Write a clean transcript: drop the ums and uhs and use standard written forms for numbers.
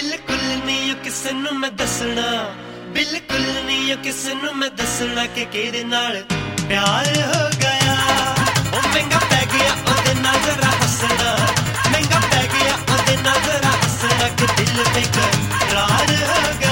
ਬਿਲਕੁਲ ਨਹੀਂ ਕਿਸੇ ਨੂੰ ਮੈਂ ਦੱਸਣਾ, ਬਿਲਕੁਲ ਨਹੀਂ ਕਿਸੇ ਨੂੰ ਮੈਂ ਦੱਸਣਾ ਕਿ ਕਿਹਦੇ ਨਾਲ ਪਿਆਰ ਹੋ ਗਿਆ। ਉਹ ਮਹਿੰਗਾ ਪੈ ਗਿਆ ਉਹਦੇ ਨਾਲ ਜ਼ਰਾ ਹੱਸਣਾ, ਮਹਿੰਗਾ ਪੈ ਗਿਆ ਉਹਦੇ ਨਾਲ ਜ਼ਰਾ ਹੱਸਣਾ ਕਿ ਦਿਲ ਬੇਕਰਾਰ ਹੋ ਗਿਆ।